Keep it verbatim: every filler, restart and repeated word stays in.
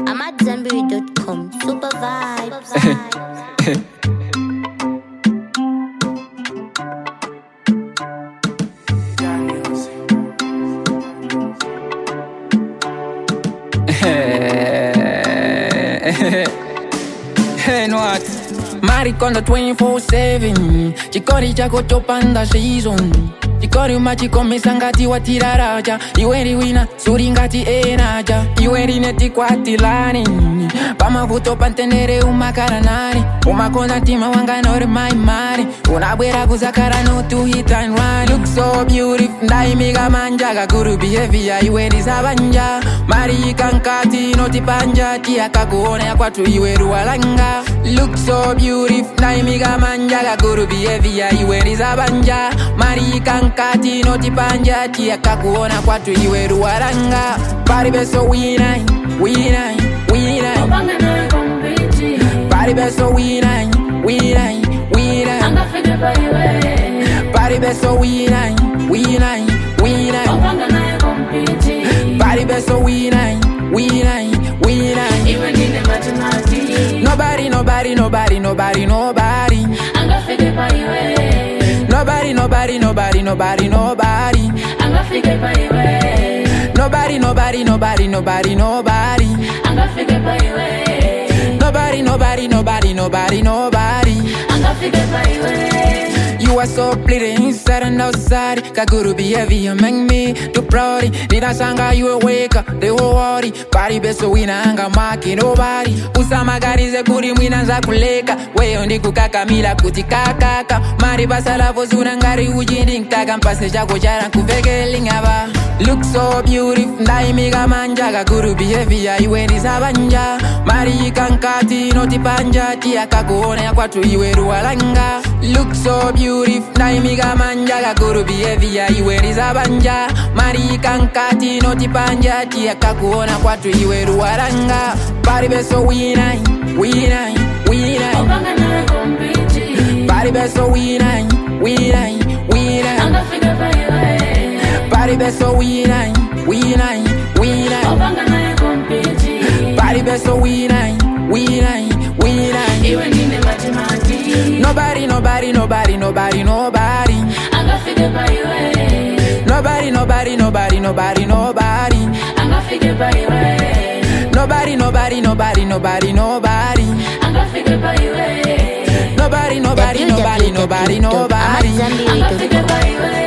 I'm at Zenberry dot com. Super vibes. And what? Maricondo twenty-four seven chikori chako chopanda season chikori machikome sangati watiraraja iweri wina suringati enaja iweri neti kwatilani pamavuto pantenere umakaranani umakona tima wanganore maimari unabwera kuzakara no to hit and run. Look so beautiful ndaimiga manjaga guru behavior iweri sabanja mari kankati noti panja tia kakuone ya kwatu iweru walanga. Look so beautiful ndaimiga manjaga guru behavior iweri sabanja mari kankati noti panja tia kakuona kwatu iweru walanga. Party beso winai winai winai Party beso winai winai winai Party beso winai winai winai Party beso winai winai winai Nobody nobody nobody nobody nobody Nobody nobody nobody nobody nobody Nobody nobody nobody nobody nobody Nobody, nobody, nobody, nobody, nobody. You are so pretty inside and outside. Kaguru behavior make me too proud. Nina sanga you awake the whole world. Party beso wina anga maki nobody. Usama gari ze kuri mwina za kuleka. Weyo ndiku kaka mila kuti kakaka. Mari basala vozuna ngari ujindi nkaka. Mpase jako jara kuveke lingaba. Look so beautiful ndaimiga manja. Kaguru behavior iweni sabanja. Mari kankati noti panja. Tia kakuone ya kwatu iweru walanga. Look so beautiful ndaimiga manja. Kaguru behavior iweni sabanja. Mari kankati noti panja. Tia kakuona kwatu iweru walanga. Party beso winai winai winai Party beso winai winai winai Party beso winai winai winai Party beso winai winai winai Nobody nobody nobody nobody nobody Nobody nobody nobody nobody nobody Nobody, nobody, nobody, nobody, nobody. Nobody, nobody, nobody, nobody, nobody.